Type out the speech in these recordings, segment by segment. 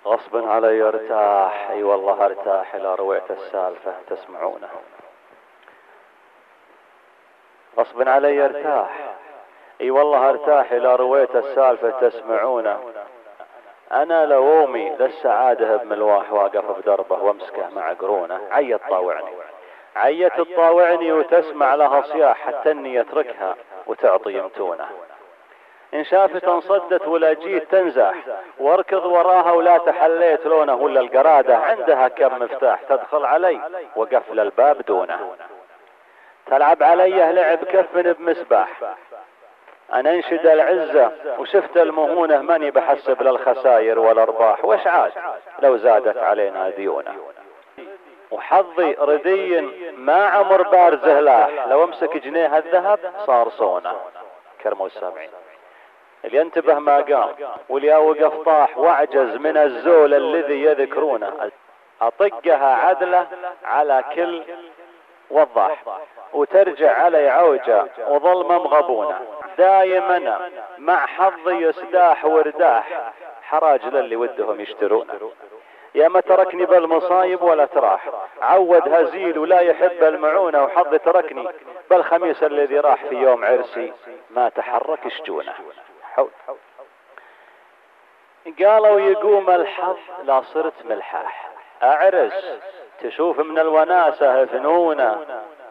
غصب علي ارتاح، اي والله ارتاح إلى رويت السالفة تسمعونه. غصب علي ارتاح، اي والله ارتاح إلى رويت السالفة تسمعونه. انا لوومي للسعادة بملواح واقف بدربه وامسكه مع قرونه. عيت طاوعني، عيت تطاوعني وتسمع لها صياح حتى اني اتركها وتعطي يمتونه. ان شافت انصدت ولا جيت تنزح واركض وراها ولا تحليت لونه، ولا القرادة عندها كم مفتاح تدخل علي وقفل الباب دونه. تلعب عليه لعب كفن بمسبح، انا انشد العزة وشفت المهونة ماني بحسب للخساير والارباح، وش عاد لو زادت علينا ديونه. وحظي ردي ما عمر بارزه لاح، لو امسك جنيه الذهب صار صونه. كرموا السامعين. اللي ينتبه ما قام واللي وقف طاح واعجز من الزول الذي يذكرونه. اطقها عدله على كل وضح وترجع علي عوجة وظلمة مغبونة. دايما مع حظي يسداح ورداح، حراج للي ودهم يشترونه. يا ما تركني بالمصايب ولا تراح، عود هزيل ولا يحب المعونة. وحظي تركني بالخميس الذي راح في يوم عرسي ما تحرك شجونه. قالوا يقوم الحظ لا صرت ملحاح، اعرس تشوف من الوناسة فنونة.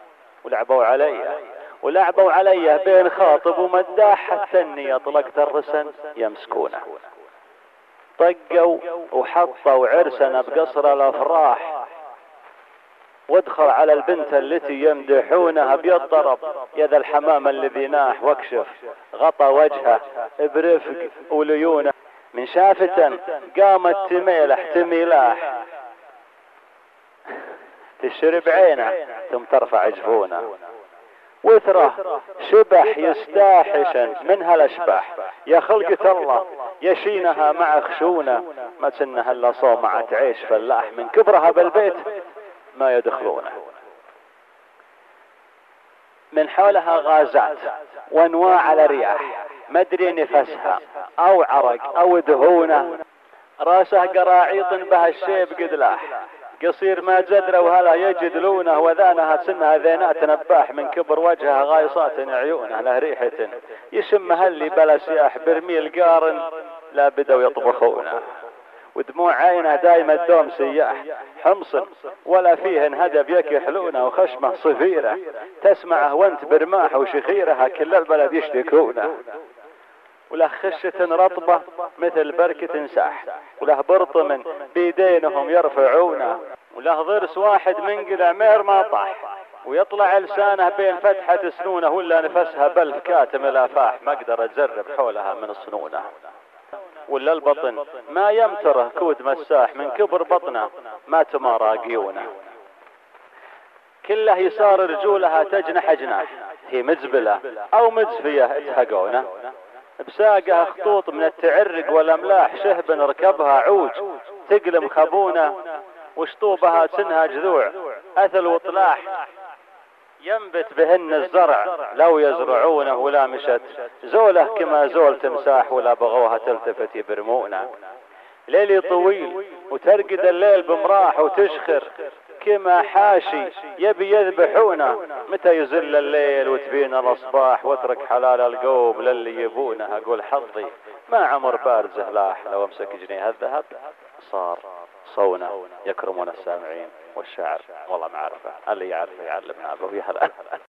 ولعبوا علي بين خاطب ومداح حتى اني اطلقت الرسن يمسكونه. طقوا وحطوا عرسنا بقصر الافراح، وادخل على البنت التي يمدحونها بيضرب يد الحمام الذي ناح، واكشف غطى وجهه برفق وليونه. من شافة قامت تميلح تميلاح، تشرب عينه ثم ترفع جفونه. وثره شبح يستاحشا من هالاشباح، يا خلقة الله يشينها مع خشونه. ما تسنها الا صومعة عيش فلاح، من كبرها بالبيت ما يدخلونه. من حولها غازات وانواع على رياح، مدري نفسها او عرق او دهونه. راسه قراعيط بها الشيب قد لاح، قصير ما جدره وهلا يجد لونه. وذانها سنها ذينات نباح، من كبر وجهها غايصات عيونه. له ريحة يشمها اللي بلا سياح، برميل قارن لا بدوا يطبخونه. ودموع عينه دايما الدوم سياح، حمص ولا فيه هدب يكحلونه. وخشمه صفيرة تسمعه وانت برماح، وشخيرها كل البلد يشتكونه. وله خشة رطبة مثل بركة ساح، وله برطم بيدينهم يرفعونه. وله ضرس واحد من قلع مير ما طاح، ويطلع لسانه بين فتحة سنونه. ولا نفسها بلف كاتم الافاح، ما اقدر اجرب حولها من صنونه. ولا البطن ما يمتره كود مساح، من كبر بطنه ما تمارى قيونه. كله يسار رجولها تجنح جناح، هي مزبلة او مزفية اتهقونه. بساقها خطوط من التعرق والاملاح، شهب ركبها عوج تقلم خبونه. وشطوبها سنها جذوع اثل وطلاح، ينبت بهن الزرع لو يزرعونه. ولا مشت زوله كما زول تمساح، ولا بغوها تلتفت يبرمونه. ليلي طويل وترقد الليل بمراح، وتشخر كما حاشي يبي يذبحونه. متى يزل الليل وتبين الاصباح، واترك حلال القوم للي يبونه. اقول حظي ما عمر بارزه لاح، لو امسك جنيه الذهب صار صونه. يكرمون السامعين والشعر والله معرفه، اللي يعرفه يعلمنا ابو. يا هلا.